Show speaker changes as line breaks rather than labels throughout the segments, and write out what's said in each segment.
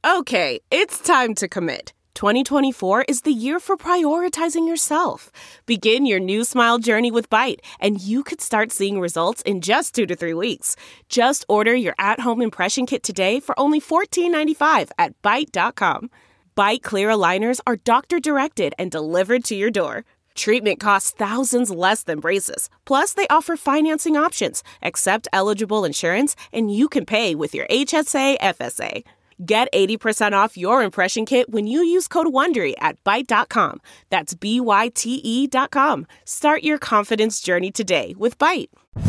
Okay, it's time to commit. 2024 is the year for prioritizing yourself. Begin your new smile journey with Byte, and you could start seeing results in just 2 to 3 weeks. Just order your at-home impression kit today for only $14.95 at Byte.com. Byte Clear aligners are doctor-directed and delivered to your door. Treatment costs thousands less than braces. Plus, they offer financing options, accept eligible insurance, and you can pay with your HSA FSA. Get 80% off your impression kit when you use code WONDERY at Byte.com. That's BYTE.com. Start your confidence journey today with Byte.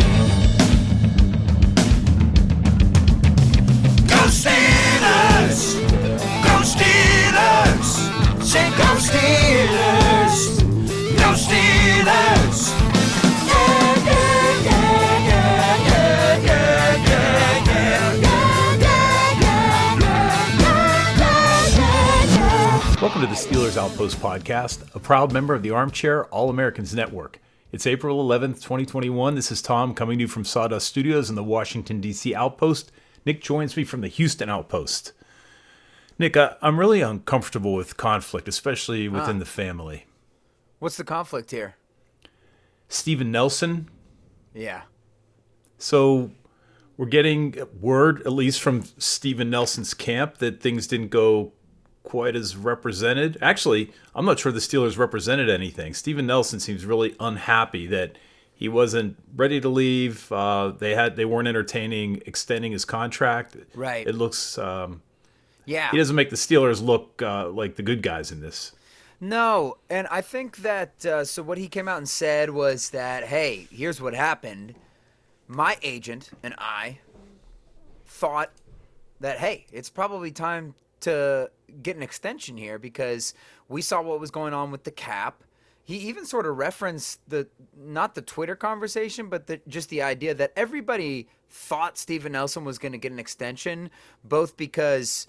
Go Steelers! Go Steelers! Say go Steelers! Go Steelers! Yeah, yeah, yeah, yeah, yeah, yeah, yeah, yeah, yeah.
Welcome to the Steelers Outpost Podcast, a proud member of the Armchair All-Americans Network. It's April 11th, 2021. This is Tom coming to you from Sawdust Studios in the Washington, D.C. Outpost. Nick joins me from the Houston Outpost. Nick, I'm really uncomfortable with conflict, especially within the family.
What's the conflict here?
Steven Nelson.
Yeah.
So we're getting word, at least from Steven Nelson's camp, that things didn't go quite as represented. Actually, I'm not sure the Steelers represented anything. Steven Nelson seems really unhappy that he wasn't ready to leave. They weren't entertaining extending his contract.
Right.
It looks
Yeah.
he doesn't make the Steelers look like the good guys in this.
No, and I think that so what he came out and said was that, hey, here's what happened. My agent and I thought that, hey, it's probably time to get an extension here because we saw what was going on with the cap. He even sort of referenced not the Twitter conversation, but just the idea that everybody thought Steven Nelson was going to get an extension, both because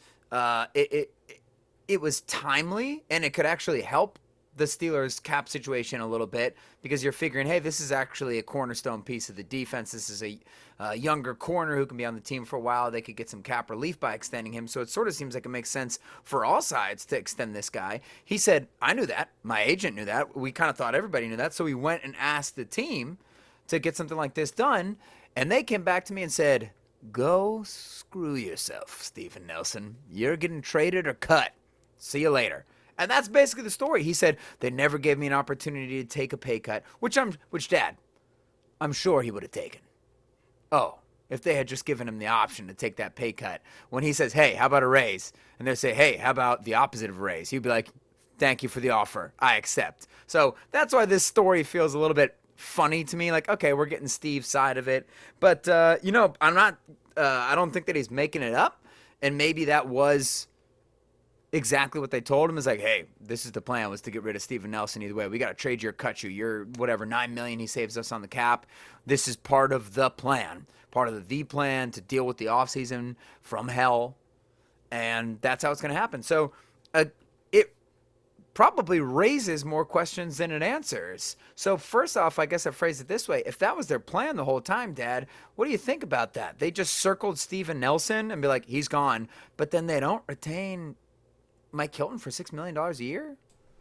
it was timely and it could actually help the Steelers' cap situation a little bit because you're figuring, hey, this is actually a cornerstone piece of the defense. This is a younger corner who can be on the team for a while. They could get some cap relief by extending him. So it sort of seems like it makes sense for all sides to extend this guy. He said, I knew that. My agent knew that. We kind of thought everybody knew that. So we went and asked the team to get something like this done. And they came back to me and said, go screw yourself, Steven Nelson. You're getting traded or cut. See you later. And that's basically the story. He said, they never gave me an opportunity to take a pay cut, which Dad, I'm sure he would have taken. Oh, if they had just given him the option to take that pay cut. When he says, hey, how about a raise? And they say, hey, how about the opposite of a raise? He'd be like, thank you for the offer. I accept. So that's why this story feels a little bit funny to me. Like, okay, we're getting Steve's side of it. But, I don't think that he's making it up. And maybe that was exactly what they told him. Is like, hey, this is the plan, was to get rid of Steven Nelson either way. We got to trade you or cut you. You're whatever, $9 million he saves us on the cap. This is part of the plan, to deal with the offseason from hell. And that's how it's going to happen. So it probably raises more questions than it answers. So first off, I guess I phrase it this way. If that was their plan the whole time, Dad, what do you think about that? They just circled Steven Nelson and be like, he's gone. But then they don't retain Mike Hilton for $6 million a year?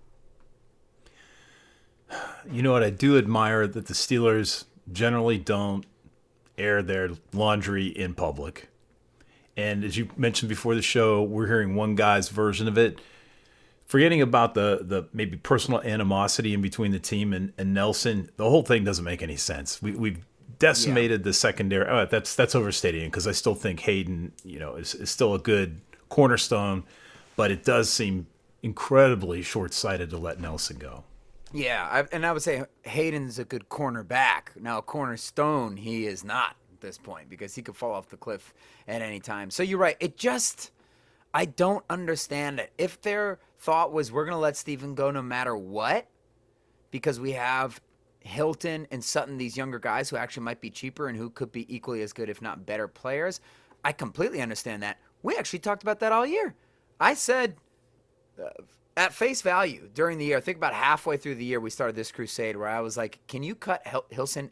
You know what? I do admire that the Steelers generally don't air their laundry in public. And as you mentioned before the show, we're hearing one guy's version of it. Forgetting about the maybe personal animosity in between the team and Nelson, the whole thing doesn't make any sense. We've decimated the secondary. Oh, that's overstating it because I still think Hayden, is still a good cornerstone. But it does seem incredibly short-sighted to let Nelson go.
Yeah, I would say Hayden's a good cornerback. Now, a cornerstone, he is not at this point because he could fall off the cliff at any time. So you're right. I don't understand it. If their thought was we're going to let Steven go no matter what because we have Hilton and Sutton, these younger guys who actually might be cheaper and who could be equally as good, if not better players, I completely understand that. We actually talked about that all year. I said at face value during the year, I think about halfway through the year, we started this crusade where I was like, can you cut Can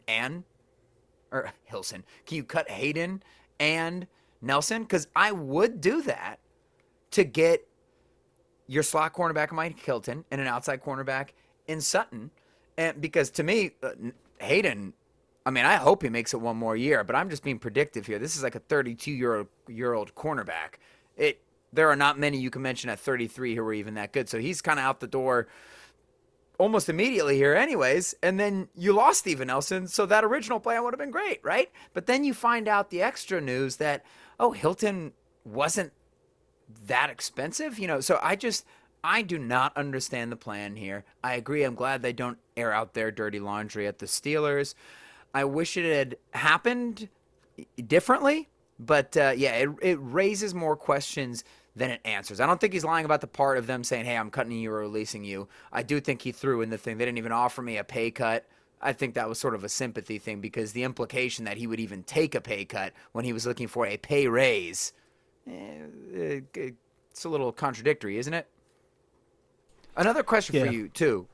you cut Hayden and Nelson? Because I would do that to get your slot cornerback Mike Hilton and an outside cornerback in Sutton. And because to me, Hayden, I mean, I hope he makes it one more year, but I'm just being predictive here. This is like a 32-year-old cornerback. There are not many you can mention at 33 who are even that good. So he's kind of out the door almost immediately here anyways. And then you lost Steven Nelson, so that original plan would have been great, right? But then you find out the extra news that, Hilton wasn't that expensive. So I do not understand the plan here. I agree. I'm glad they don't air out their dirty laundry at the Steelers. I wish it had happened differently, but it raises more questions than it answers. I don't think he's lying about the part of them saying, hey, I'm cutting you or releasing you. I do think he threw in the thing. They didn't even offer me a pay cut. I think that was sort of a sympathy thing because the implication that he would even take a pay cut when he was looking for a pay raise, it's a little contradictory, isn't it? Another question for you, too.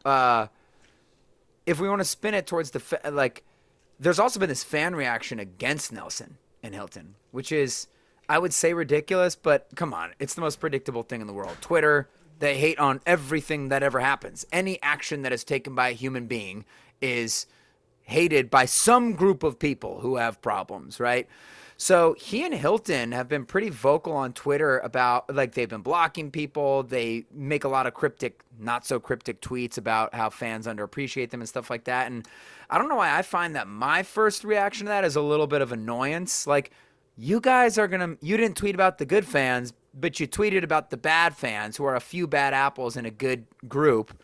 If we want to spin it towards there's also been this fan reaction against Nelson and Hilton, which is, I would say ridiculous, but come on. It's the most predictable thing in the world. Twitter, they hate on everything that ever happens. Any action that is taken by a human being is hated by some group of people who have problems, right? So he and Hilton have been pretty vocal on Twitter about, they've been blocking people. They make a lot of cryptic, not so cryptic tweets about how fans underappreciate them and stuff like that. And I don't know why I find that my first reaction to that is a little bit of annoyance. You guys you didn't tweet about the good fans, but you tweeted about the bad fans who are a few bad apples in a good group.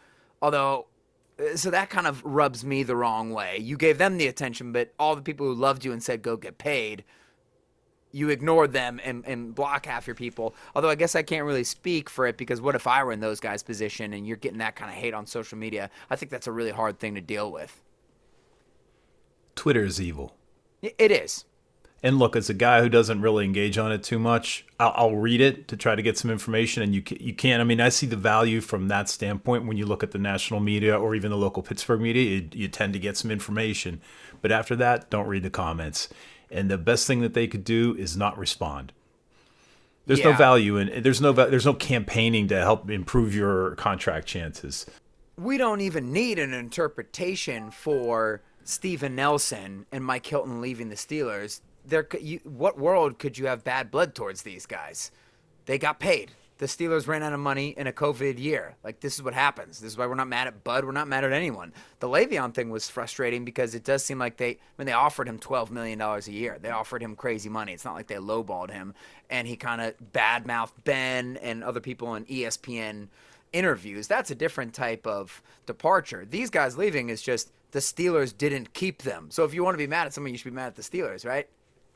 So that kind of rubs me the wrong way. You gave them the attention, but all the people who loved you and said, go get paid, you ignored them and block half your people. Although I guess I can't really speak for it because what if I were in those guys' position and you're getting that kind of hate on social media? I think that's a really hard thing to deal with.
Twitter is evil.
It is.
And look, as a guy who doesn't really engage on it too much, I'll read it to try to get some information. And you can't. I mean, I see the value from that standpoint when you look at the national media or even the local Pittsburgh media. You tend to get some information. But after that, don't read the comments. And the best thing that they could do is not respond. There's no value in there's no campaigning to help improve your contract chances.
We don't even need an interpretation for Steven Nelson and Mike Hilton leaving the Steelers. What world could you have bad blood towards these guys? They got paid. The Steelers ran out of money in a COVID year. This is what happens. This is why we're not mad at Bud. We're not mad at anyone. The Le'Veon thing was frustrating because it does seem like they offered him $12 million a year. They offered him crazy money. It's not like they lowballed him. And he kind of badmouthed Ben and other people in ESPN interviews. That's a different type of departure. These guys leaving is just the Steelers didn't keep them. So if you want to be mad at someone, you should be mad at the Steelers, right?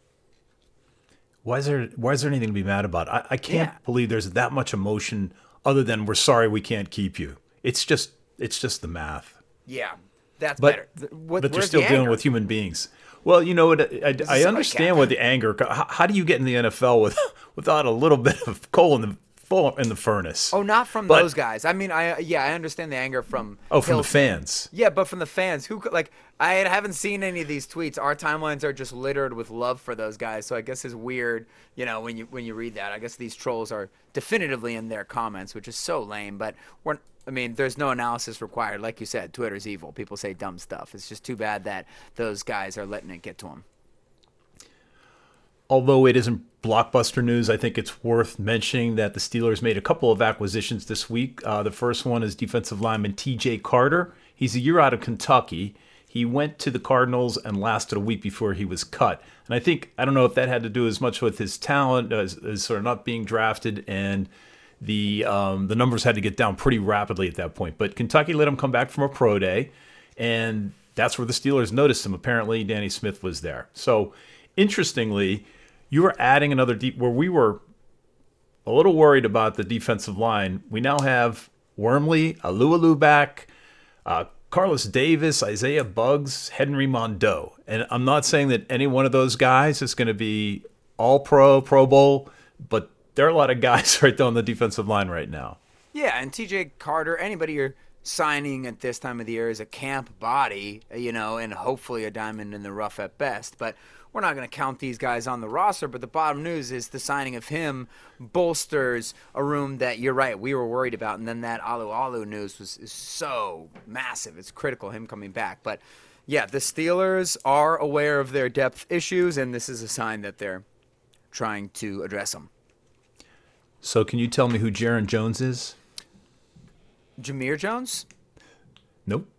Why is there anything to be mad about? I can't believe there's that much emotion other than we're sorry we can't keep you. It's just the math.
Yeah, that's better.
But you're still dealing with human beings. Well, you know what? I understand what the anger. How do you get in the NFL without a little bit of coal in the furnace?
Oh, not from those guys. I mean, I understand the anger from.
Oh, from the fans.
Yeah, but from the fans who I haven't seen any of these tweets. Our timelines are just littered with love for those guys. So I guess it's weird, when you read that. I guess these trolls are definitively in their comments, which is so lame. But there's no analysis required. Like you said, Twitter's evil. People say dumb stuff. It's just too bad that those guys are letting it get to them.
Although it isn't blockbuster news, I think it's worth mentioning that the Steelers made a couple of acquisitions this week. The first one is defensive lineman T.J. Carter. He's a year out of Kentucky. He went to the Cardinals and lasted a week before he was cut. And I don't know if that had to do as much with his talent as sort of not being drafted, and the numbers had to get down pretty rapidly at that point. But Kentucky let him come back from a pro day, and that's where the Steelers noticed him. Apparently, Danny Smith was there. So, interestingly, you are adding another deep where we were a little worried about the defensive line. We now have Wormley, Alualu back, Carlos Davis, Isaiah Buggs, Henry Mondeau. And I'm not saying that any one of those guys is going to be all-pro, Pro Bowl, but there are a lot of guys right there on the defensive line right now.
Yeah, and T.J. Carter, anybody you're signing at this time of the year is a camp body, and hopefully a diamond in the rough at best. But we're not going to count these guys on the roster, but the bottom news is the signing of him bolsters a room that, you're right, we were worried about. And then that Alu news is so massive. It's critical, him coming back. But, yeah, the Steelers are aware of their depth issues, and this is a sign that they're trying to address them.
So can you tell me who Jaron Jones is?
Jameer Jones?
Nope.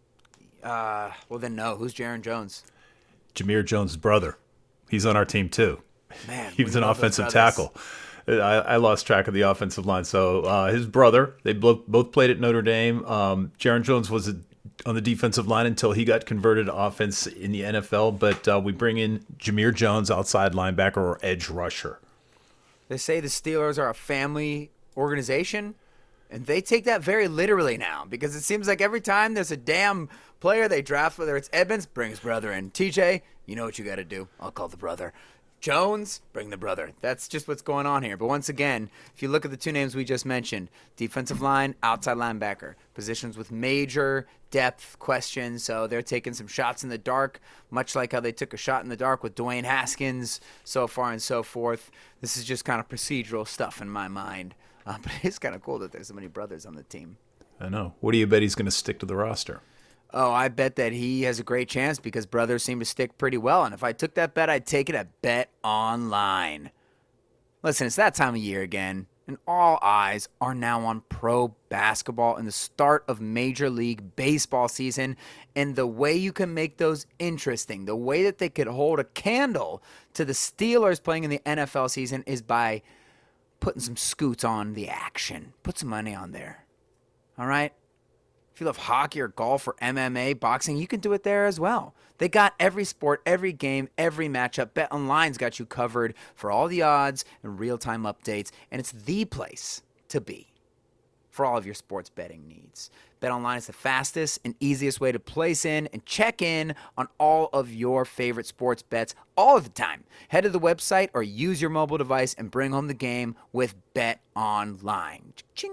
Well, then no. Who's Jaron Jones?
Jameer Jones' brother. He's on our team too.
Man,
he was an offensive tackle. I lost track of the offensive line. So his brother, they both played at Notre Dame. Jaron Jones was on the defensive line until he got converted to offense in the NFL. But we bring in Jameer Jones, outside linebacker or edge rusher.
They say the Steelers are a family organization, and they take that very literally now, because it seems like every time there's a damn player they draft, whether it's Edmonds, bring his brother in. TJ, you know what you got to do. I'll call the brother. Jones, bring the brother. That's just what's going on here. But once again, if you look at the two names we just mentioned, defensive line, outside linebacker, positions with major depth questions. So they're taking some shots in the dark, much like how they took a shot in the dark with Dwayne Haskins, so far and so forth. This is just kind of procedural stuff in my mind. But it's kind of cool that there's so many brothers on the team.
I know. What do you bet he's going to stick to the roster?
Oh, I bet that he has a great chance because brothers seem to stick pretty well. And if I took that bet, I'd take it at Bet Online. Listen, it's that time of year again, and all eyes are now on pro basketball and the start of Major League Baseball season. And the way you can make those interesting, the way that they could hold a candle to the Steelers playing in the NFL season is by putting some scoots on the action. Put some money on there. All right? If you love hockey or golf or MMA, boxing, you can do it there as well. They got every sport, every game, every matchup. BetOnline's got you covered for all the odds and real-time updates, and it's the place to be for all of your sports betting needs. BetOnline is the fastest and easiest way to place in and check in on all of your favorite sports bets all of the time. Head to the website or use your mobile device and bring home the game with BetOnline. Ching.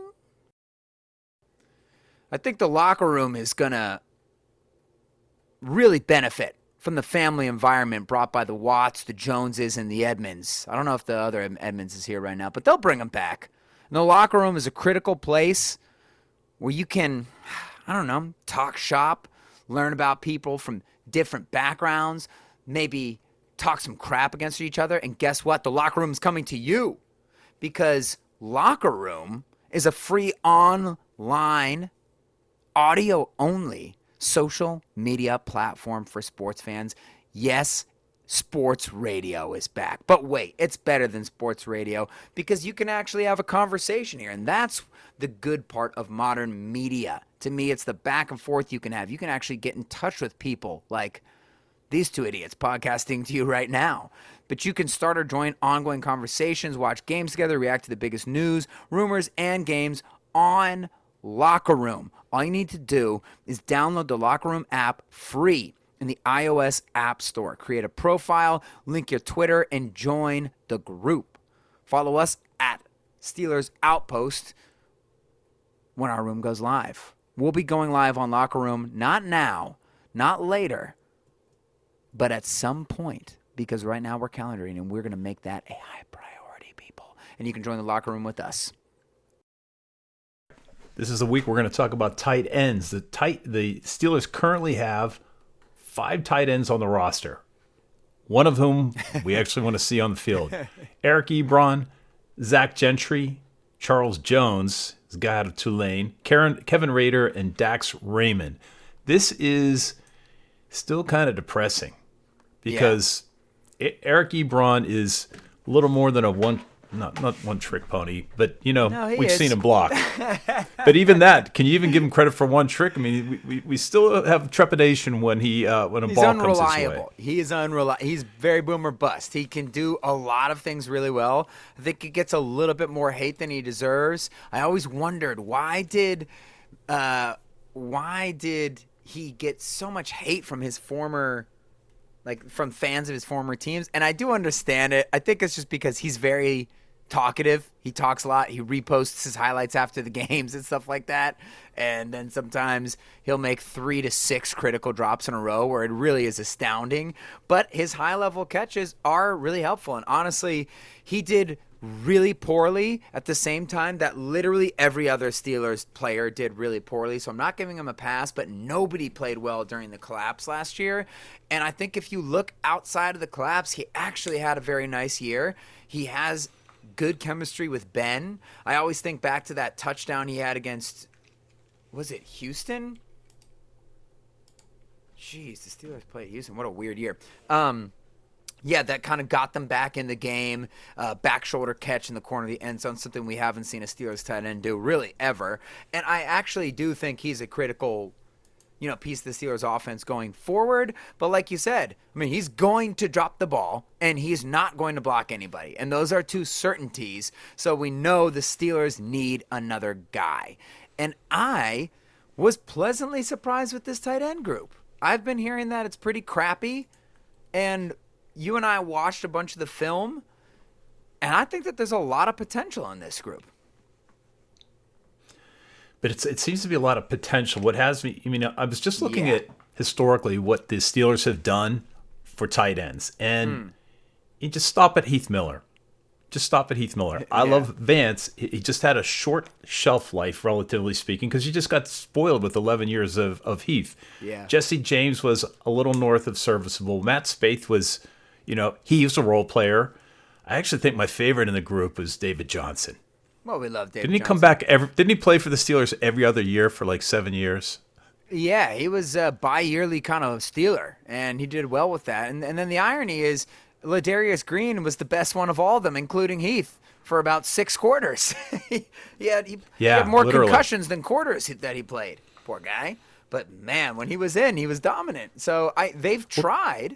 I think the locker room is going to really benefit from the family environment brought by the Watts, the Joneses, and the Edmonds. I don't know if the other Edmonds is here right now, but they'll bring them back. And the locker room is a critical place where you can, I don't know, talk shop, learn about people from different backgrounds, maybe talk some crap against each other. And guess what? The locker room is coming to you, because Locker Room is a free online, audio-only social media platform for sports fans. Yes, sports radio is back. But wait, it's better than sports radio because you can actually have a conversation here. And that's the good part of modern media. To me, it's the back and forth you can have. You can actually get in touch with people like these two idiots podcasting to you right now. But you can start or join ongoing conversations, watch games together, react to the biggest news, rumors, and games on Locker Room. All you need to do is download the Locker Room app free in the iOS App Store. Create a profile, link your Twitter, and join the group. Follow us at Steelers Outpost when our room goes live. We'll be going live on Locker Room, not now, not later, but at some point, because right now we're calendaring and we're going to make that a high priority, people. And you can join the Locker Room with us.
This is the week we're going to talk about tight ends. The Steelers currently have 5 tight ends on the roster, one of whom we actually want to see on the field. Eric Ebron, Zach Gentry, Charles Jones, this guy out of Tulane, Kevin Rader, and Dax Raymond. This is still kind of depressing because Eric Ebron is a little more than a not one trick pony, but we've seen him block. But even that, can you even give him credit for one trick? I mean, we still have trepidation when he's ball comes his way.
He is unreliable. He's very boom or bust. He can do a lot of things really well. I think he gets a little bit more hate than he deserves. I always wondered why did he get so much hate from his former, from fans of his former teams? And I do understand it. I think it's just because he's very talkative. He talks a lot. He reposts his highlights after the games and stuff like that. And then sometimes he'll make 3 to 6 critical drops in a row where it really is astounding. But his high-level catches are really helpful. And honestly, he did really poorly at the same time that literally every other Steelers player did really poorly. So I'm not giving him a pass, but nobody played well during the collapse last year. And I think if you look outside of the collapse, he actually had a very nice year. He has good chemistry with Ben. I always think back to that touchdown he had against, was it Houston? Jeez, the Steelers played Houston. What a weird year. Yeah, that kind of got them back in the game. Back shoulder catch in the corner of the end zone, something we haven't seen a Steelers tight end do really ever. And I actually do think he's a critical, piece of the Steelers offense going forward. But like you said, I mean, he's going to drop the ball and he's not going to block anybody. And those are two certainties. So we know the Steelers need another guy. And I was pleasantly surprised with this tight end group. I've been hearing that it's pretty crappy. And you and I watched a bunch of the film, and I think that there's a lot of potential in this group.
But it seems to be a lot of potential. What has me, I was just looking at historically what the Steelers have done for tight ends, and you just stop at Heath Miller. I love Vance. He just had a short shelf life, relatively speaking, because you just got spoiled with 11 years of Heath.
Yeah.
Jesse James was a little north of serviceable. Matt Spaeth was, he was a role player. I actually think my favorite in the group was David Johnson.
Well, we love David
Didn't he
Johnson.
come back didn't he play for the Steelers every other year for like 7 years?
Yeah, he was a bi-yearly kind of Steeler, and he did well with that. And then the irony is, Ladarius Green was the best one of all of them, including Heath, for about 6 quarters. he had more
literally
concussions than quarters that he played. Poor guy. But, man, when he was in, he was dominant. So they've tried,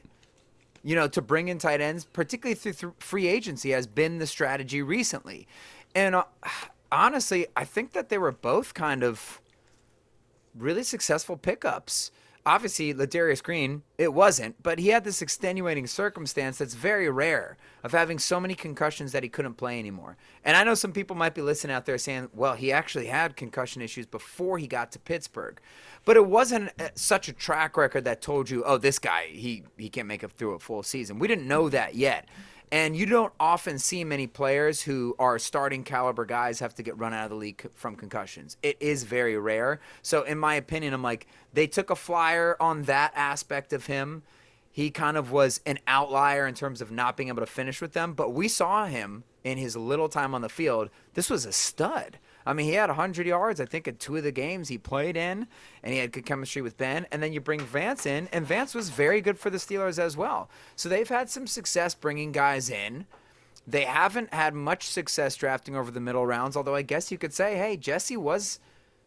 to bring in tight ends, particularly through free agency, has been the strategy recently. And honestly, I think that they were both kind of really successful pickups. Obviously, Ladarius Green, it wasn't, but he had this extenuating circumstance that's very rare of having so many concussions that he couldn't play anymore. And I know some people might be listening out there saying, well, he actually had concussion issues before he got to Pittsburgh. But it wasn't such a track record that told you, oh, this guy, he can't make it through a full season. We didn't know that yet. And you don't often see many players who are starting caliber guys have to get run out of the league from concussions. It is very rare. So in my opinion, I'm like, they took a flyer on that aspect of him. He kind of was an outlier in terms of not being able to finish with them. But we saw him in his little time on the field. This was a stud. I mean, he had 100 yards, I think, in 2 of the games he played in, and he had good chemistry with Ben. And then you bring Vance in, and Vance was very good for the Steelers as well. So they've had some success bringing guys in. They haven't had much success drafting over the middle rounds, although I guess you could say, hey, Jesse was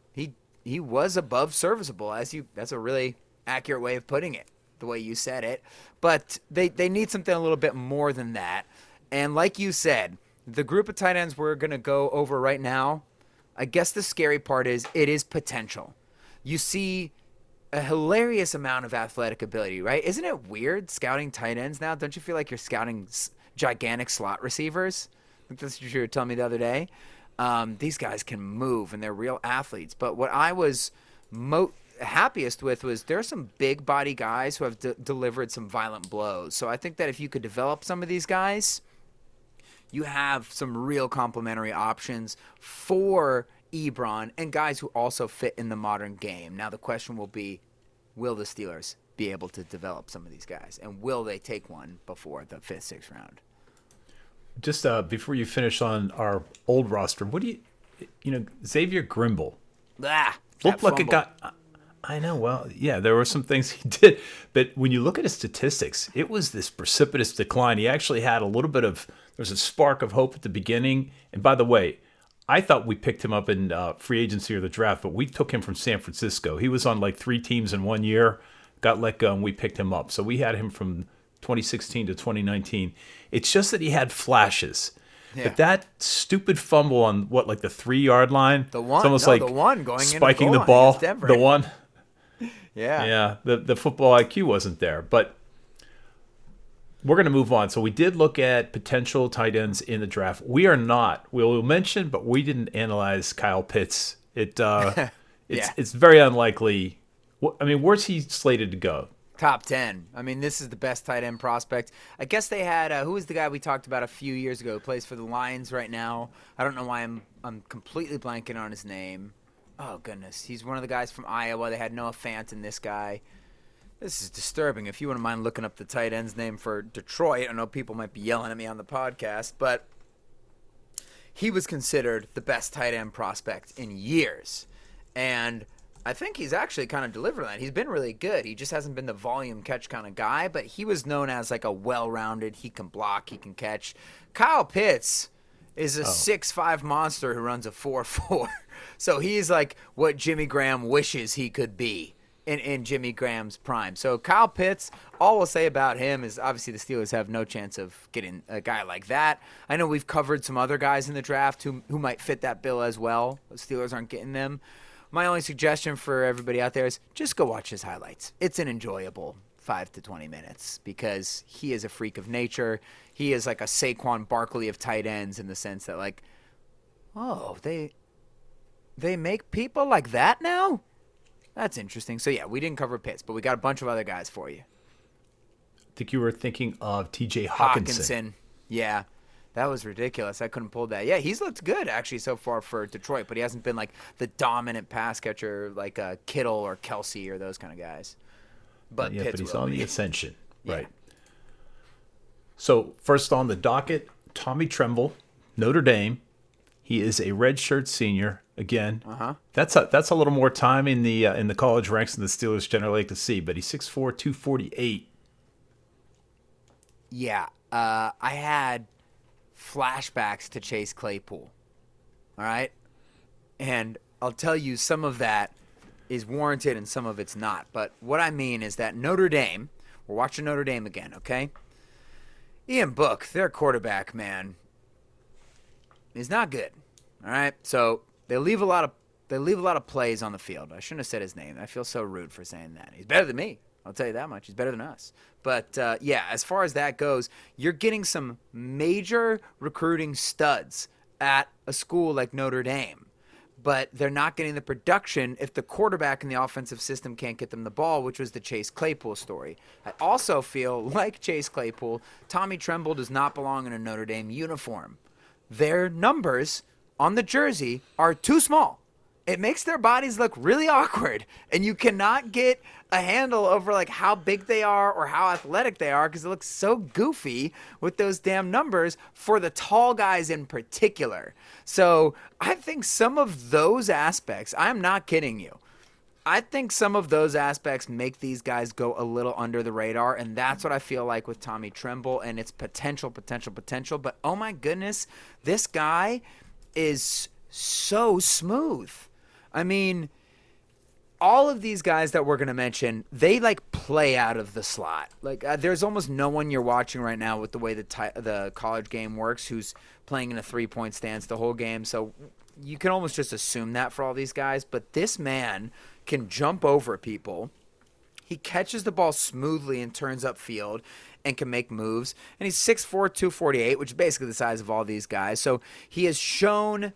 he was above serviceable. That's a really accurate way of putting it, the way you said it. But they need something a little bit more than that. And like you said, the group of tight ends we're going to go over right now, I guess the scary part is it is potential. You see a hilarious amount of athletic ability, right? Isn't it weird scouting tight ends now? Don't you feel like you're scouting gigantic slot receivers? I think that's what you were telling me the other day. These guys can move, and they're real athletes. But what I was happiest with was there are some big body guys who have delivered some violent blows. So I think that if you could develop some of these guys, you have some real complementary options for Ebron and guys who also fit in the modern game. Now the question will be, will the Steelers be able to develop some of these guys? And will they take one before the 5th, 6th round?
Just before you finish on our old roster, what do Xavier Grimble looked like a guy. I know. Well, yeah, there were some things he did, but when you look at his statistics, it was this precipitous decline. He actually had a little bit of, there's a spark of hope at the beginning. And by the way, I thought we picked him up in free agency or the draft, but we took him from San Francisco. He was on like 3 teams in 1 year, got let go, and we picked him up. So we had him from 2016 to 2019. It's just that he had flashes. Yeah. But that stupid fumble on the 3-yard line,
the one,
it's almost
the one going
spiking
in
the ball, the one.
Yeah.
Yeah, the football IQ wasn't there. But We're going to move on. So we did look at potential tight ends in the draft. We are not. We'll mention, but we didn't analyze Kyle Pitts. It's very unlikely. I mean, where's he slated to go?
Top 10. I mean, this is the best tight end prospect. I guess they had who was the guy we talked about a few years ago who plays for the Lions right now? I don't know why I'm completely blanking on his name. Oh, goodness. He's one of the guys from Iowa. They had Noah Fant and this guy. This is disturbing. If you wouldn't mind looking up the tight end's name for Detroit, I know people might be yelling at me on the podcast, but he was considered the best tight end prospect in years. And I think he's actually kind of delivered that. He's been really good. He just hasn't been the volume catch kind of guy, but he was known as like a well-rounded, he can block, he can catch. Kyle Pitts is a 6'5" monster who runs a 4.4. So he's like what Jimmy Graham wishes he could be in Jimmy Graham's prime. So Kyle Pitts, all we'll say about him is obviously the Steelers have no chance of getting a guy like that. I know we've covered some other guys in the draft who might fit that bill as well. The Steelers aren't getting them. My only suggestion for everybody out there is just go watch his highlights. It's an enjoyable 5 to 20 minutes because he is a freak of nature. He is like a Saquon Barkley of tight ends in the sense that like, oh, they make people like that now? That's interesting. So, yeah, we didn't cover Pitts, but we got a bunch of other guys for you.
I think you were thinking of T.J. Hawkinson.
Yeah, that was ridiculous. I couldn't pull that. Yeah, he's looked good, actually, so far for Detroit, but he hasn't been, like, the dominant pass catcher like Kittle or Kelsey or those kind of guys. But Pitts
he's on the ascension. Yeah. Right. So, first on the docket, Tommy Tremble, Notre Dame. He is a redshirt senior. Again, that's a little more time in the college ranks than the Steelers generally like to see. But he's 6'4", 248.
Yeah, I had flashbacks to Chase Claypool. All right, and I'll tell you some of that is warranted and some of it's not. But what I mean is that Notre Dame, we're watching Notre Dame again. Okay, Ian Book, their quarterback, man, is not good. All right, so. They leave a lot of plays on the field. I shouldn't have said his name. I feel so rude for saying that. He's better than me. I'll tell you that much. He's better than us. But, yeah, as far as that goes, you're getting some major recruiting studs at a school like Notre Dame. But they're not getting the production if the quarterback in the offensive system can't get them the ball, which was the Chase Claypool story. I also feel, like Chase Claypool, Tommy Tremble does not belong in a Notre Dame uniform. Their numbers on the jersey are too small. It makes their bodies look really awkward, and you cannot get a handle over like how big they are or how athletic they are because it looks so goofy with those damn numbers for the tall guys in particular. So I think some of those aspects, I'm not kidding you, I think some of those aspects make these guys go a little under the radar, and that's what I feel like with Tommy Tremble and its potential. But oh my goodness, this guy is so smooth. I mean, all of these guys that we're going to mention, they like play out of the slot. Like there's almost no one you're watching right now with the way the college game works who's playing in a 3-point stance the whole game. So you can almost just assume that for all these guys. But this man can jump over people. He catches the ball smoothly and turns upfield and can make moves. And he's 6'4", 248, which is basically the size of all these guys. So he has shown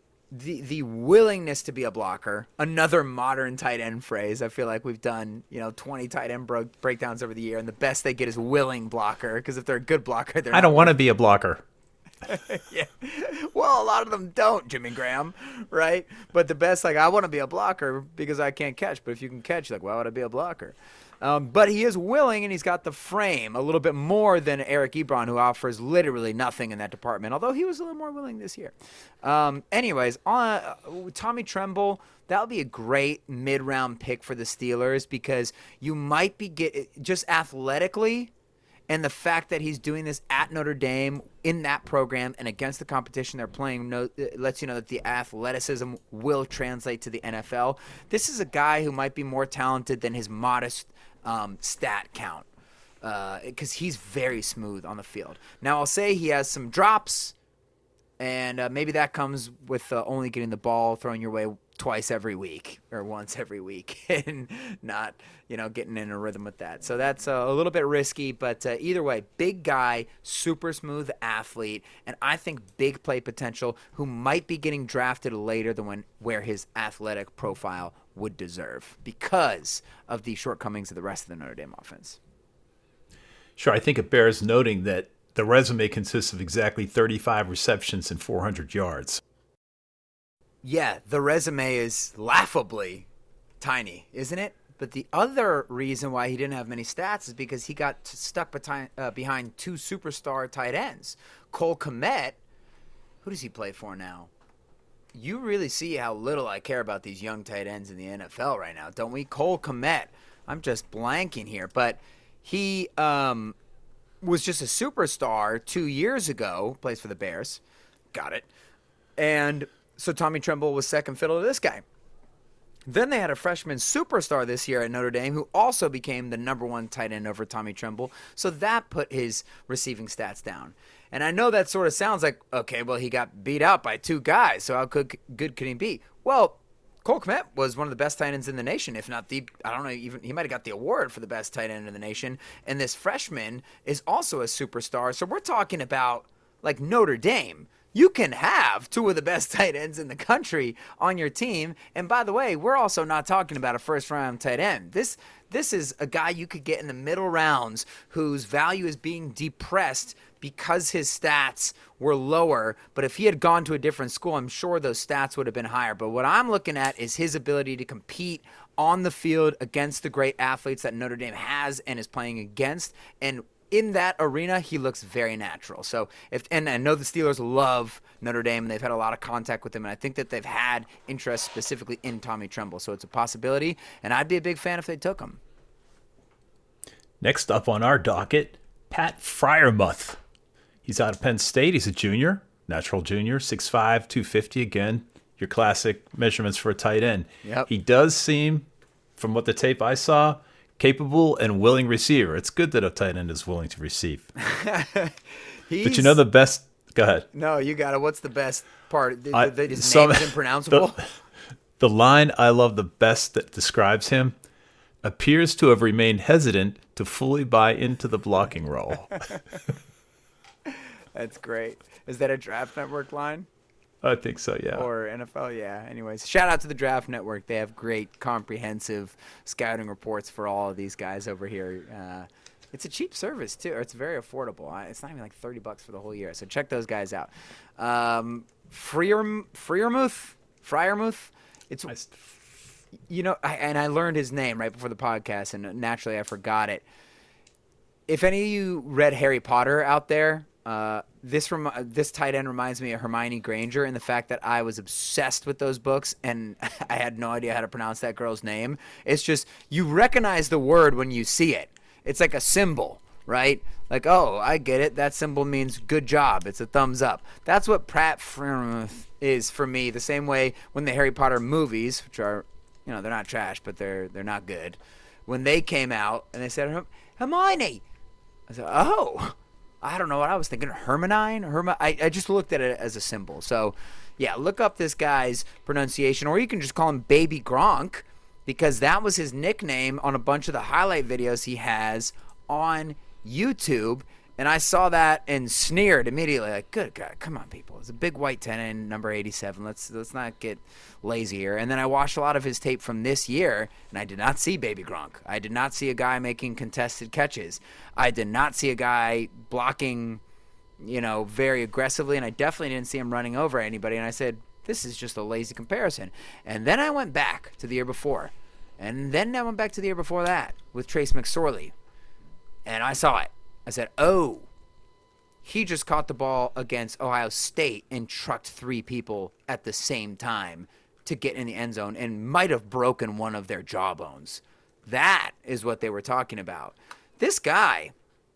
the willingness to be a blocker. Another modern tight end phrase. I feel like we've done 20 tight end breakdowns over the year, and the best they get is willing blocker. Because if they're a good blocker,
I don't want to be a blocker.
Yeah. Well, a lot of them don't, Jimmy Graham, right? But the best, like, I want to be a blocker because I can't catch. But if you can catch, like, why would I be a blocker? But he is willing, and he's got the frame a little bit more than Eric Ebron, who offers literally nothing in that department, although he was a little more willing this year. Anyways, Tommy Tremble, that would be a great mid-round pick for the Steelers because you might be just athletically, and the fact that he's doing this at Notre Dame in that program and against the competition they're playing lets you know that the athleticism will translate to the NFL. This is a guy who might be more talented than his modest stat count because he's very smooth on the field. Now, I'll say he has some drops, and maybe that comes with only getting the ball thrown your way twice every week or once every week and not, getting in a rhythm with that. So that's a little bit risky, but either way, big guy, super smooth athlete, and I think big play potential who might be getting drafted later than where his athletic profile would deserve because of the shortcomings of the rest of the Notre Dame offense.
Sure, I think it bears noting that the resume consists of exactly 35 receptions and 400 yards.
Yeah, the resume is laughably tiny, isn't it? But the other reason why he didn't have many stats is because he got stuck behind two superstar tight ends. Cole Kmet, who does he play for now? You really see how little I care about these young tight ends in the NFL right now, don't we? Cole Kmet, I'm just blanking here, but he was just a superstar 2 years ago, plays for the Bears. Got it. And so Tommy Tremble was second fiddle to this guy. Then they had a freshman superstar this year at Notre Dame who also became the number one tight end over Tommy Tremble. So that put his receiving stats down. And I know that sort of sounds like, okay, well, he got beat out by two guys, so how good can he be? Well, Cole Kmet was one of the best tight ends in the nation, if not the, I don't know, even he might have got the award for the best tight end in the nation. And this freshman is also a superstar. So we're talking about like Notre Dame. You can have two of the best tight ends in the country on your team. And by the way, we're also not talking about a first-round tight end. This is a guy you could get in the middle rounds whose value is being depressed because his stats were lower. But if he had gone to a different school, I'm sure those stats would have been higher. But what I'm looking at is his ability to compete on the field against the great athletes that Notre Dame has and is playing against. And in that arena, he looks very natural. So, and I know the Steelers love Notre Dame, and they've had a lot of contact with him, and I think that they've had interest specifically in Tommy Tremble. So it's a possibility, and I'd be a big fan if they took him.
Next up on our docket, Pat Fryermuth. He's out of Penn State. He's a junior, natural junior, 6'5", 250 again. Your classic measurements for a tight end.
Yep.
He does seem, from what the tape I saw, capable and willing receiver. It's good that a tight end is willing to receive. But you know the best... Go ahead.
No, you got it. What's the best part? His name is impronounceable?
The line I love the best that describes him appears to have remained hesitant to fully buy into the blocking role.
That's great. Is that a Draft Network line?
I think so, yeah.
Or NFL, yeah. Anyways, shout out to the Draft Network. They have great, comprehensive scouting reports for all of these guys over here. It's a cheap service, too. Or it's very affordable. It's not even like $30 for the whole year. So check those guys out. Fryermuth? It's, and I learned his name right before the podcast, and naturally I forgot it. If any of you read Harry Potter out there, this tight end reminds me of Hermione Granger in the fact that I was obsessed with those books and I had no idea how to pronounce that girl's name. It's just you recognize the word when you see it. It's like a symbol, right? Like, oh, I get it. That symbol means good job. It's a thumbs up. That's what Pat Fryermuth is for me. The same way when the Harry Potter movies, which are, they're not trash, but they're not good. When they came out and they said Hermione, I said, oh. I don't know what I was thinking. I just looked at it as a symbol. So, yeah, look up this guy's pronunciation. Or you can just call him Baby Gronk because that was his nickname on a bunch of the highlight videos he has on YouTube. And I saw that and sneered immediately. Like, good God, come on, people. It's a big white tenant, number 87. Let's not get lazy here. And then I watched a lot of his tape from this year, and I did not see Baby Gronk. I did not see a guy making contested catches. I did not see a guy blocking, very aggressively, and I definitely didn't see him running over anybody. And I said, this is just a lazy comparison. And then I went back to the year before. And then I went back to the year before that with Trace McSorley. And I saw it. I said, oh, he just caught the ball against Ohio State and trucked three people at the same time to get in the end zone and might have broken one of their jawbones. That is what they were talking about. This guy,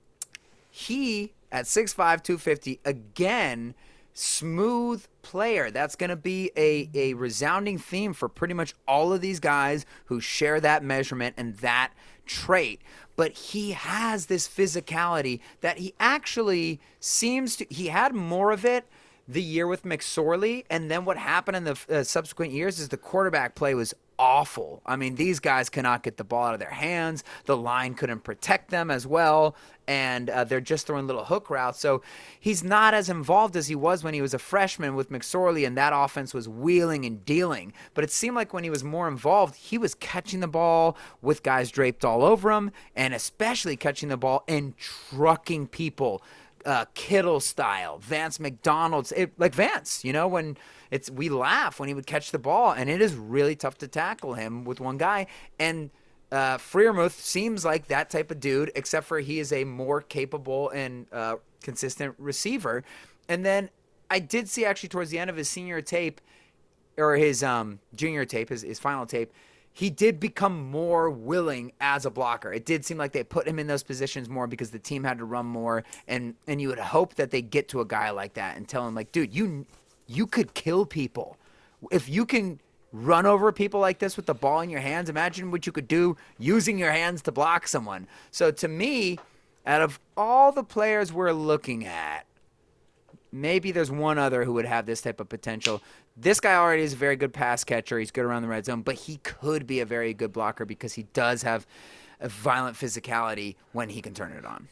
he, at 6'5", 250, again, smooth player. That's going to be a resounding theme for pretty much all of these guys who share that measurement and that trait. But he has this physicality that he actually he had more of it the year with McSorley, and then what happened in the subsequent years is the quarterback play was awful. I mean, these guys cannot get the ball out of their hands. The line couldn't protect them as well, and they're just throwing little hook routes. So he's not as involved as he was when he was a freshman with McSorley, and that offense was wheeling and dealing. But it seemed like when he was more involved, he was catching the ball with guys draped all over him, and especially catching the ball and trucking people. Kittle style, Vance McDonald's, like Vance, when we laugh when he would catch the ball, and it is really tough to tackle him with one guy. And Freiermuth seems like that type of dude, except for he is a more capable and consistent receiver. And then I did see actually towards the end of his senior tape, or his junior tape, his final tape, he did become more willing as a blocker. It did seem like they put him in those positions more because the team had to run more, and you would hope that they get to a guy like that and tell him, like, dude, you could kill people. If you can run over people like this with the ball in your hands, imagine what you could do using your hands to block someone. So to me, out of all the players we're looking at, maybe there's one other who would have this type of potential. This guy already is a very good pass catcher. He's good around the red zone, but he could be a very good blocker because he does have a violent physicality when he can turn it on.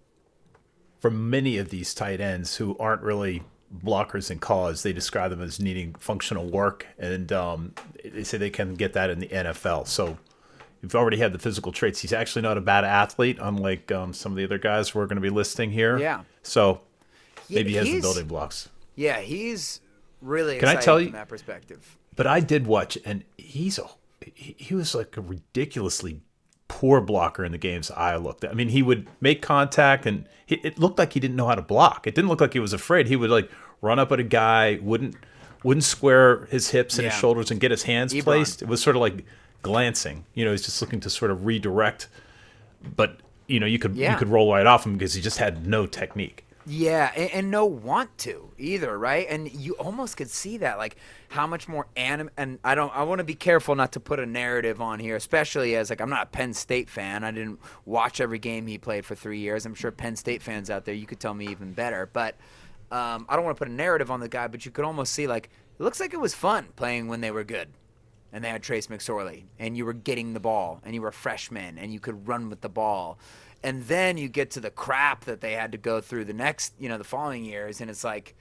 For many of these tight ends who aren't really blockers in college, they describe them as needing functional work, and they say they can get that in the NFL. So you've already had the physical traits. He's actually not a bad athlete, unlike some of the other guys we're going to be listing here.
Yeah.
So maybe he has the building blocks.
Yeah, he's really
Can
exciting
I tell you,
from that perspective.
But I did watch, and he was like a ridiculously poor blocker in the games I looked at. I mean, he would make contact, and it looked like he didn't know how to block. It didn't look like he was afraid. He would like run up at a guy, wouldn't square his hips and his shoulders and get his hands placed. It was sort of like glancing. He's just looking to sort of redirect. But you could roll right off him because he just had no technique.
Yeah, and no want to either, right? And you almost could see that, like how much more and I want to be careful not to put a narrative on here, especially as like I'm not a Penn State fan. I didn't watch every game he played for 3 years. I'm sure Penn State fans out there, you could tell me even better. But I don't want to put a narrative on the guy, but you could almost see like it looks like it was fun playing when they were good. And they had Trace McSorley, and you were getting the ball, and you were a freshman, and you could run with the ball. And then you get to the crap that they had to go through the following years, and it's like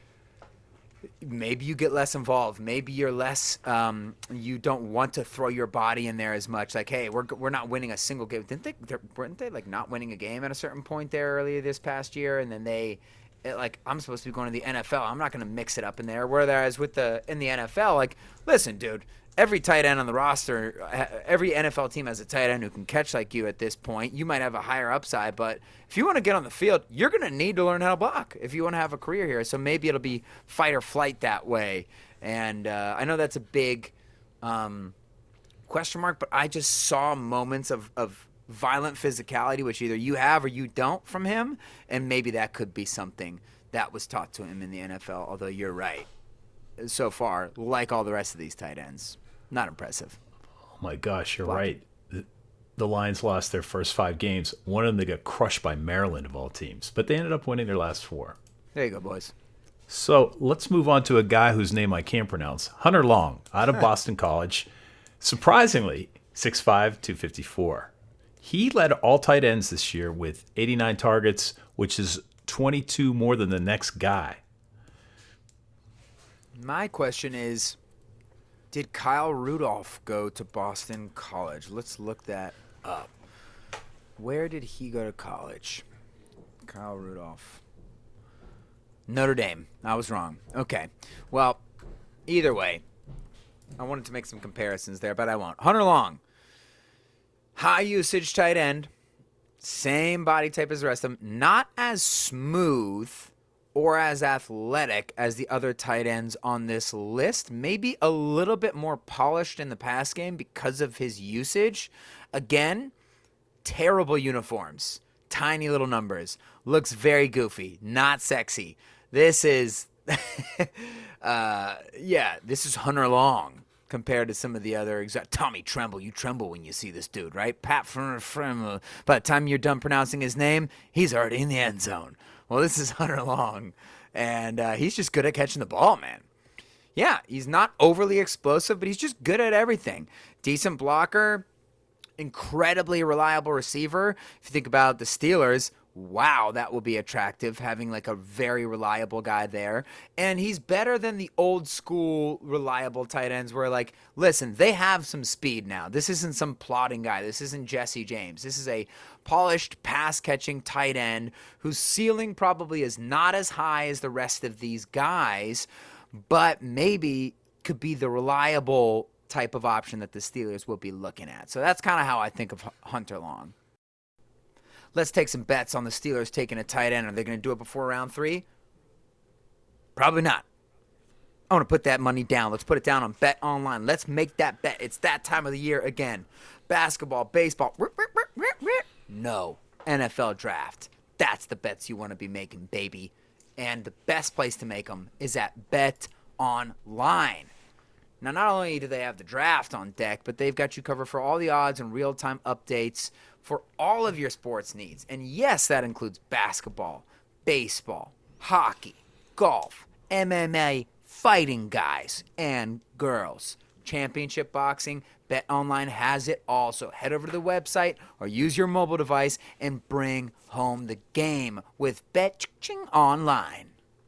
maybe you get less involved. Maybe you're less. You don't want to throw your body in there as much. Like, hey, we're not winning a single game. Weren't they like not winning a game at a certain point there earlier this past year? And then I'm supposed to be going to the NFL. I'm not going to mix it up in there. Whereas in the NFL, like, listen, dude. Every tight end on the roster, every NFL team has a tight end who can catch like you at this point. You might have a higher upside, but if you want to get on the field, you're going to need to learn how to block if you want to have a career here. So maybe it'll be fight or flight that way. And I know that's a big question mark, but I just saw moments of violent physicality, which either you have or you don't from him, and maybe that could be something that was taught to him in the NFL, although you're right. So far, like all the rest of these tight ends, not impressive.
Oh my gosh, you're right. The Lions lost their first 5 games. One of them, they got crushed by Maryland of all teams, but they ended up winning their last 4.
There you go, boys.
So let's move on to a guy whose name I can't pronounce. Hunter Long, out of Boston College. Surprisingly, 6'5", 254. He led all tight ends this year with 89 targets, which is 22 more than the next guy.
My question is, did Kyle Rudolph go to Boston College? Let's look that up. Where did he go to college? Kyle Rudolph. Notre Dame. I was wrong. Okay. Well, either way, I wanted to make some comparisons there, but I won't. Hunter Long. High usage tight end. Same body type as the rest of them. Not as smooth or as athletic as the other tight ends on this list. Maybe a little bit more polished in the pass game because of his usage. Again, terrible uniforms. Tiny little numbers. Looks very goofy. Not sexy. This is, this is Hunter Long compared to some of the other Tommy Tremble. You tremble when you see this dude, right? Pat Frem. By the time you're done pronouncing his name, he's already in the end zone. Well, this is Hunter Long, And he's just good at catching the ball, man. Yeah, he's not overly explosive, but he's just good at everything. Decent blocker, incredibly reliable receiver. If you think about the Steelers, wow, that will be attractive, having like a very reliable guy there. And he's better than the old school reliable tight ends where, like, listen, they have some speed now. This isn't some plodding guy. This isn't Jesse James. This is a polished pass-catching tight end whose ceiling probably is not as high as the rest of these guys, but maybe could be the reliable type of option that the Steelers will be looking at. So that's kind of how I think of Hunter Long. Let's take some bets on the Steelers taking a tight end. Are they going to do it before round 3? Probably not. I want to put that money down. Let's put it down on Bet Online. Let's make that bet. It's that time of the year again. Basketball, baseball. No. NFL draft. That's the bets you want to be making, baby. And the best place to make them is at Bet Online. Now, not only do they have the draft on deck, but they've got you covered for all the odds and real-time updates for all of your sports needs. And yes, that includes basketball, baseball, hockey, golf, MMA, fighting guys and girls, championship boxing. BetOnline has it all. So head over to the website or use your mobile device and bring home the game with BetOnline.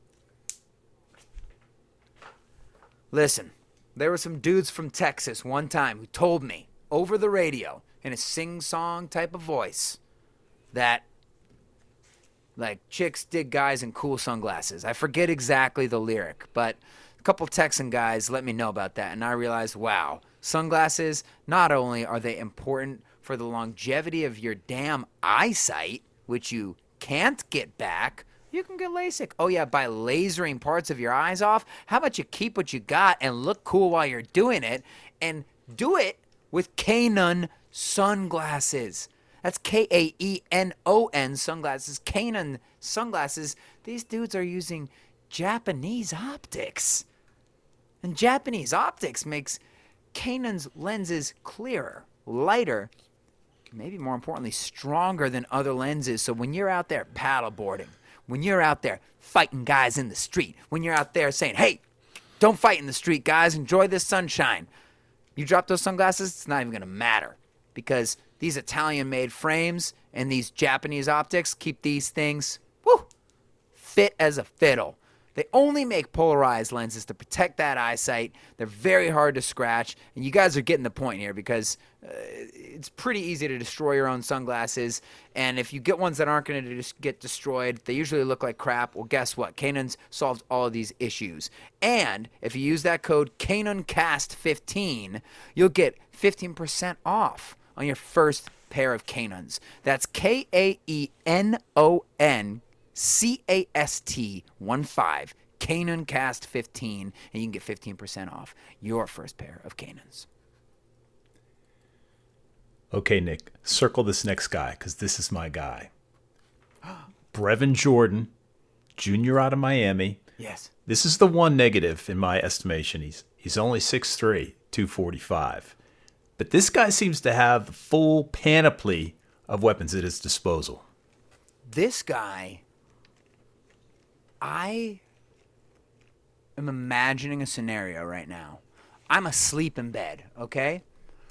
Listen, there were some dudes from Texas one time who told me over the radio in a sing-song type of voice that, like, chicks dig guys in cool sunglasses. I forget exactly the lyric, but a couple Texan guys let me know about that, and I realized, wow, sunglasses, not only are they important for the longevity of your damn eyesight, which you can't get back, you can get LASIK. Oh, yeah, by lasering parts of your eyes off. How about you keep what you got and look cool while you're doing it, and do it with Kaenon sunglasses. That's Kaenon sunglasses. Kaenon sunglasses. These dudes are using Japanese optics. And Japanese optics makes Kaenon's lenses clearer, lighter, maybe more importantly, stronger than other lenses. So when you're out there paddleboarding, when you're out there fighting guys in the street, when you're out there saying, hey, don't fight in the street, guys, enjoy this sunshine, you drop those sunglasses, it's not even going to matter. Because these Italian-made frames and these Japanese optics keep these things, fit as a fiddle. They only make polarized lenses to protect that eyesight. They're very hard to scratch. And you guys are getting the point here because it's pretty easy to destroy your own sunglasses. And if you get ones that aren't going to get destroyed, they usually look like crap. Well, guess what? Kaenon's solves all of these issues. And if you use that code KaenonCast15, you'll get 15% off on your first pair of Kaenons. That's KaenonCast15, KaenonCast15, and you can get 15% off your first pair of Kaenons.
Okay, Nick, circle this next guy because this is my guy. Brevin Jordan, junior out of Miami.
Yes.
This is the one negative in my estimation. He's only 6'3", 245. But this guy seems to have the full panoply of weapons at his disposal.
This guy, I am imagining a scenario right now. I'm asleep in bed, okay?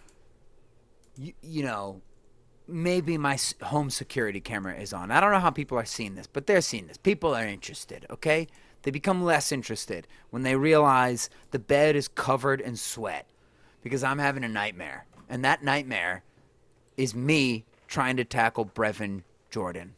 You know, maybe my home security camera is on. I don't know how people are seeing this, but they're seeing this. People are interested, okay? They become less interested when they realize the bed is covered in sweat because I'm having a nightmare. And that nightmare is me trying to tackle Brevin Jordan.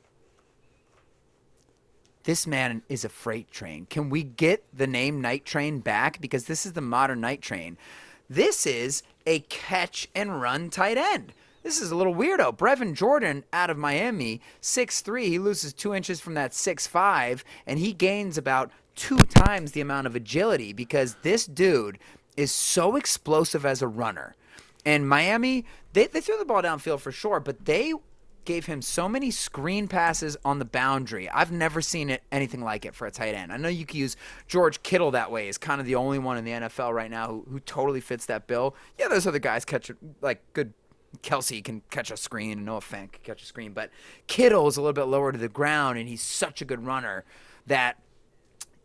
This man is a freight train. Can we get the name Night Train back? Because this is the modern Night Train. This is a catch and run tight end. This is a little weirdo. Brevin Jordan out of Miami, 6'3". He loses 2 inches from that 6'5", and he gains about 2 times the amount of agility because this dude is so explosive as a runner. And Miami, they threw the ball downfield for sure, but they gave him so many screen passes on the boundary. I've never seen anything like it for a tight end. I know you can use George Kittle that way. He's kind of the only one in the NFL right now who totally fits that bill. Yeah, those other guys catch, like, good. Kelsey can catch a screen, and Noah Fant can catch a screen. But Kittle is a little bit lower to the ground, and he's such a good runner that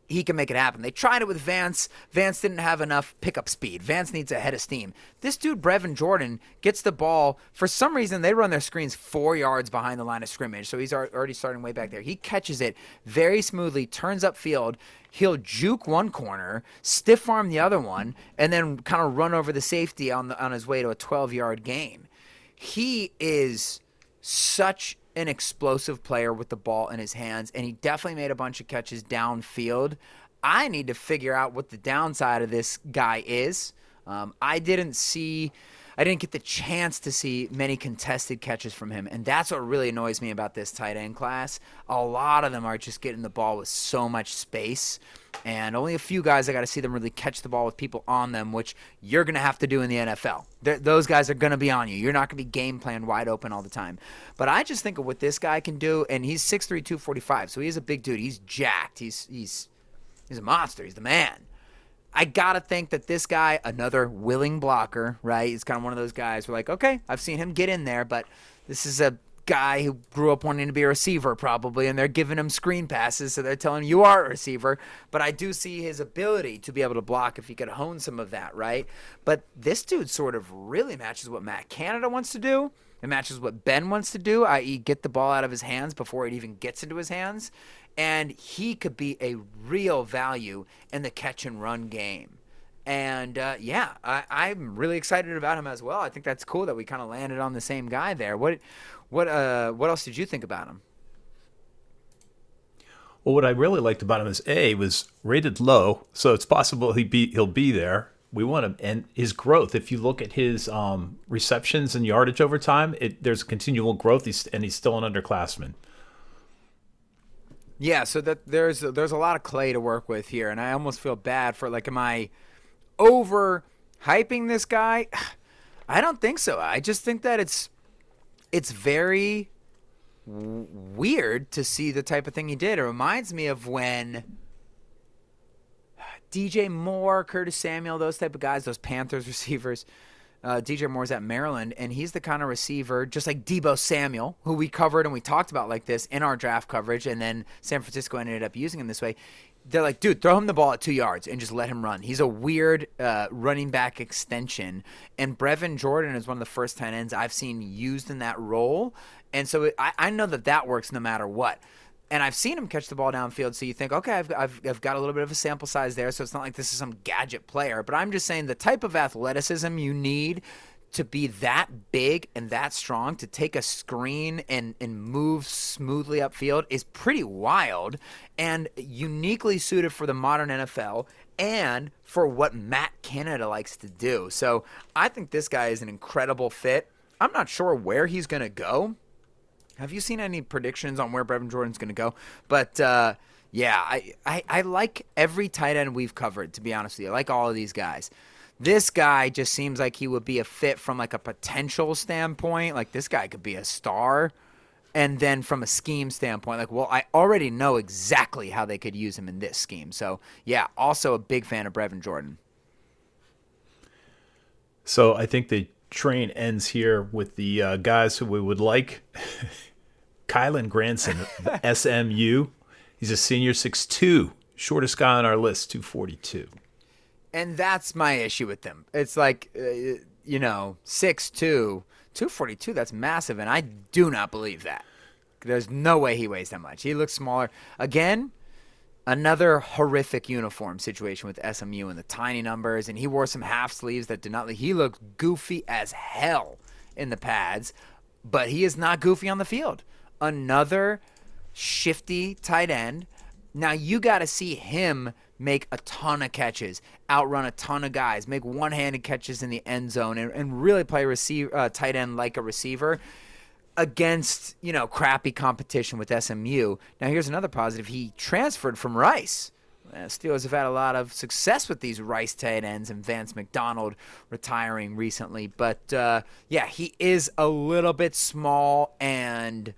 he can make it happen. They tried it with Vance. Vance didn't have enough pickup speed. Vance needs a head of steam. This dude, Brevin Jordan, gets the ball. For some reason, they run their screens 4 yards behind the line of scrimmage, so he's already starting way back there. He catches it very smoothly, turns upfield. He'll juke one corner, stiff arm the other one, and then kind of run over the safety on his way to a 12-yard gain. He is such an explosive player with the ball in his hands, and he definitely made a bunch of catches downfield. I need to figure out what the downside of this guy is. I didn't get the chance to see many contested catches from him, and that's what really annoys me about this tight end class. A lot of them are just getting the ball with so much space, and only a few guys I got to see them really catch the ball with people on them, which you're going to have to do in the NFL. Those guys are going to be on you. You're not going to be game plan wide open all the time. But I just think of what this guy can do, and he's 6'3", 245, so he's a big dude. He's jacked. He's a monster. He's the man. I got to think that this guy, another willing blocker, right? He's kind of one of those guys who are like, okay, I've seen him get in there, but this is a guy who grew up wanting to be a receiver probably, and they're giving him screen passes, so they're telling him you are a receiver. But I do see his ability to be able to block if he could hone some of that, right? But this dude sort of really matches what Matt Canada wants to do. It matches what Ben wants to do, i.e. get the ball out of his hands before it even gets into his hands. And he could be a real value in the catch and run game. And, I'm really excited about him as well. I think that's cool that we kind of landed on the same guy there. What else did you think about him?
Well, what I really liked about him is was rated low, so it's possible he'll be there. We want him, and his growth. If you look at his receptions and yardage over time, there's a continual growth. He's still an underclassman.
Yeah, so that there's a lot of clay to work with here, and I almost feel bad for, like, am I over hyping this guy? I don't think so. I just think that it's very weird to see the type of thing he did. It reminds me of when DJ Moore, Curtis Samuel, those type of guys, those Panthers receivers. DJ Moore's at Maryland, and he's the kind of receiver, just like Deebo Samuel, who we covered and we talked about like this in our draft coverage, and then San Francisco ended up using him this way. They're like, dude, throw him the ball at 2 yards and just let him run. He's a weird running back extension, and Brevin Jordan is one of the first tight ends I've seen used in that role, and so I know that works no matter what. And I've seen him catch the ball downfield, so you think, okay, I've got a little bit of a sample size there, so it's not like this is some gadget player. But I'm just saying the type of athleticism you need to be that big and that strong, to take a screen and move smoothly upfield is pretty wild and uniquely suited for the modern NFL and for what Matt Canada likes to do. So I think this guy is an incredible fit. I'm not sure where he's going to go. Have you seen any predictions on where Brevin Jordan's going to go? But, I like every tight end we've covered, to be honest with you. I like all of these guys. This guy just seems like he would be a fit from like a potential standpoint. Like this guy could be a star. And then from a scheme standpoint, like, well, I already know exactly how they could use him in this scheme. So, yeah, also a big fan of Brevin Jordan.
So I think the train ends here with the guys who we would like. Kylen Granson, SMU. He's a senior, 6'2", shortest guy on our list, 242.
And that's my issue with them. It's like, 6'2", 242, that's massive, and I do not believe that. There's no way he weighs that much. He looks smaller. Again, another horrific uniform situation with SMU and the tiny numbers, and he wore some half sleeves that did not. He looked goofy as hell in the pads, but he is not goofy on the field. Another shifty tight end. Now you got to see him make a ton of catches, outrun a ton of guys, make one-handed catches in the end zone, and really play tight end like a receiver against, crappy competition with SMU. Now here's another positive. He transferred from Rice. Steelers have had a lot of success with these Rice tight ends, and Vance McDonald retiring recently. But, he is a little bit small and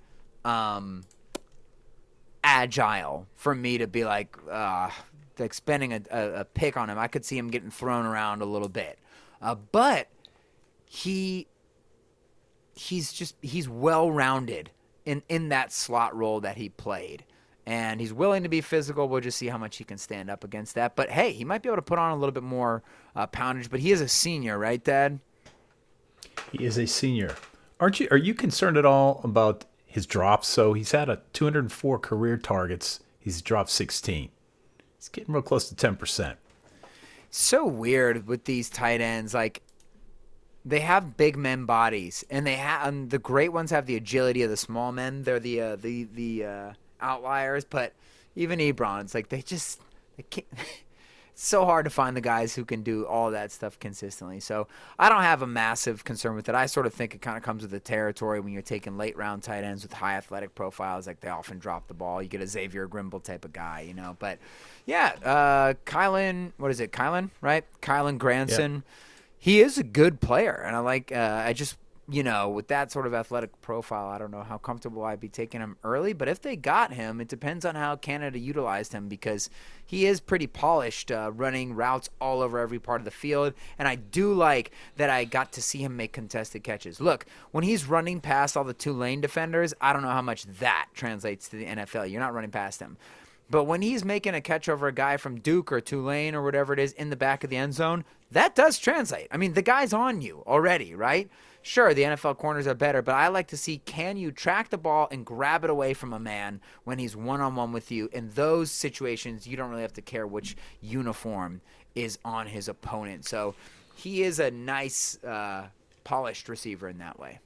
agile for me to be like spending a pick on him. I could see him getting thrown around a little bit. But he's well-rounded in that slot role that he played. And he's willing to be physical. We'll just see how much he can stand up against that. But, hey, he might be able to put on a little bit more poundage. But he is a senior, right, Dad?
He is a senior. Are you concerned at all about his drops? So he's had 204 career targets. He's dropped 16. He's getting real close to 10%.
So weird with these tight ends. Like, they have big men bodies, and the great ones have the agility of the small men. They're the outliers. But even Ebron, it's like they can't. It's so hard to find the guys who can do all that stuff consistently. So I don't have a massive concern with it. I sort of think it kind of comes with the territory when you're taking late round tight ends with high athletic profiles. Like, they often drop the ball. You get a Xavier Grimble type of guy, you know. But yeah, Kylan, what is it? Kylan, right? Kylan Granson. Yep. He is a good player, and I just, you know, with that sort of athletic profile, I don't know how comfortable I'd be taking him early. But if they got him, it depends on how Canada utilized him, because he is pretty polished, running routes all over every part of the field. And I do like that I got to see him make contested catches. Look, when he's running past all the Tulane defenders, I don't know how much that translates to the NFL. You're not running past him. But when he's making a catch over a guy from Duke or Tulane or whatever it is in the back of the end zone, that does translate. I mean, the guy's on you already, right? Sure, the NFL corners are better, but I like to see, can you track the ball and grab it away from a man when he's one-on-one with you? In those situations, you don't really have to care which uniform is on his opponent. So he is a nice, polished receiver in that way.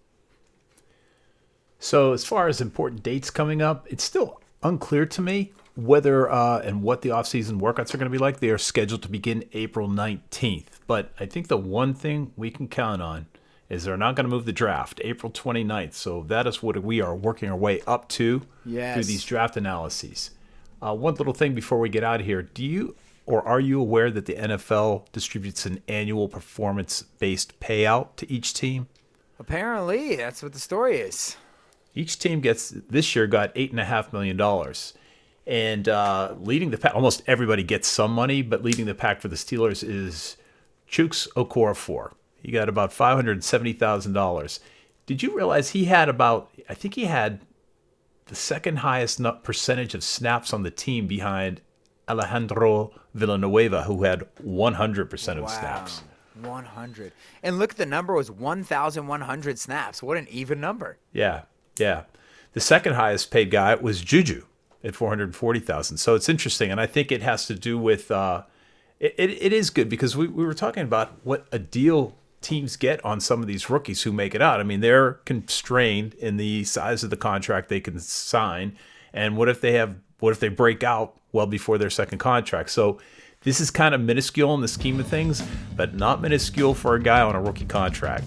So as far as important dates coming up, it's still unclear to me whether and what the offseason workouts are going to be like. They are scheduled to begin April 19th. But I think the one thing we can count on is they're not going to move the draft, April 29th. So that is what we are working our way up to through these draft analyses. One little thing before we get out of here. Are you aware that the NFL distributes an annual performance-based payout to each team?
Apparently, that's what the story is.
Each team this year got $8.5 million. And leading the pack, almost everybody gets some money, but leading the pack for the Steelers is Chuks Okorafor. He got about $570,000. Did you realize he had the second highest percentage of snaps on the team behind Alejandro Villanueva, who had 100% of snaps.
100. And look, the number was 1,100 snaps. What an even number.
Yeah. The second highest paid guy was Juju at $440,000. So it's interesting, and I think it has to do with it is good because we were talking about what a deal teams get on some of these rookies who make it out. I mean, they're constrained in the size of the contract they can sign, and what if they break out well before their second contract? So this is kind of minuscule in the scheme of things, but not minuscule for a guy on a rookie contract.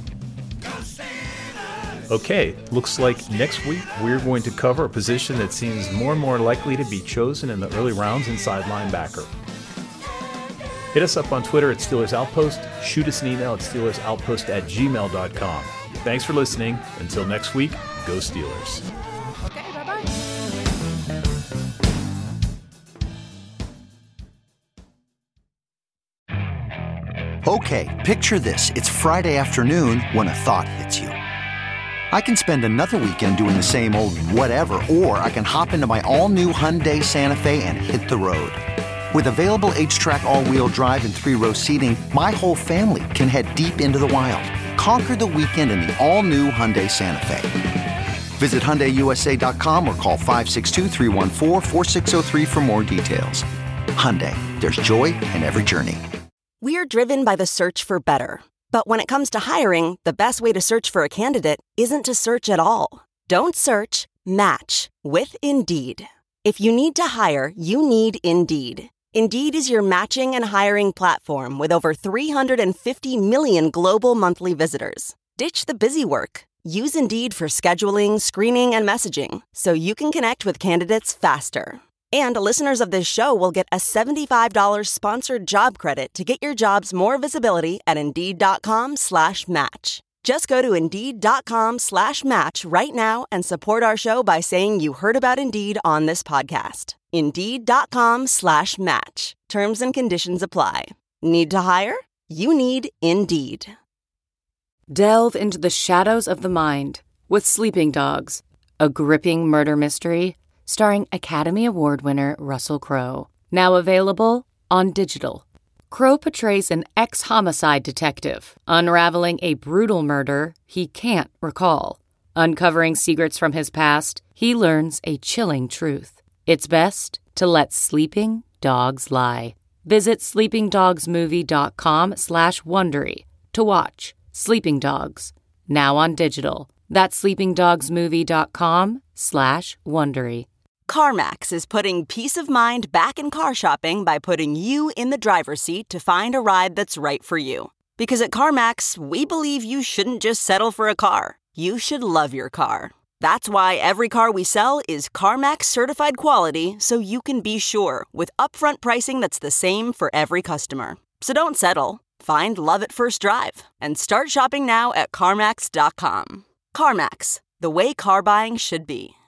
Okay, looks like next week we're going to cover a position that seems more and more likely to be chosen in the early rounds, inside linebacker. Hit us up on Twitter at Steelers Outpost. Shoot us an email at SteelersOutpost@gmail.com. Thanks for listening. Until next week, go Steelers.
Okay, bye-bye.
Okay, picture this. It's Friday afternoon when a thought hits you. I can spend another weekend doing the same old whatever, or I can hop into my all-new Hyundai Santa Fe and hit the road. With available H-Track all-wheel drive and 3-row seating, my whole family can head deep into the wild. Conquer the weekend in the all-new Hyundai Santa Fe. Visit HyundaiUSA.com or call 562-314-4603 for more details. Hyundai, there's joy in every journey.
We're driven by the search for better. But when it comes to hiring, the best way to search for a candidate isn't to search at all. Don't search, match with Indeed. If you need to hire, you need Indeed. Indeed is your matching and hiring platform with over 350 million global monthly visitors. Ditch the busy work. Use Indeed for scheduling, screening, and messaging so you can connect with candidates faster. And listeners of this show will get a $75 sponsored job credit to get your jobs more visibility at Indeed.com/match. Just go to Indeed.com/match right now and support our show by saying you heard about Indeed on this podcast. Indeed.com/match. Terms and conditions apply. Need to hire? You need Indeed.
Delve into the shadows of the mind with Sleeping Dogs, a gripping murder mystery starring Academy Award winner Russell Crowe. Now available on digital. Crowe portrays an ex-homicide detective, unraveling a brutal murder he can't recall. Uncovering secrets from his past, he learns a chilling truth. It's best to let sleeping dogs lie. Visit sleepingdogsmovie.com/Wondery to watch Sleeping Dogs, now on digital. That's sleepingdogsmovie.com/Wondery.
CarMax is putting peace of mind back in car shopping by putting you in the driver's seat to find a ride that's right for you. Because at CarMax, we believe you shouldn't just settle for a car. You should love your car. That's why every car we sell is CarMax certified quality, so you can be sure with upfront pricing that's the same for every customer. So don't settle. Find love at first drive and start shopping now at CarMax.com. CarMax, the way car buying should be.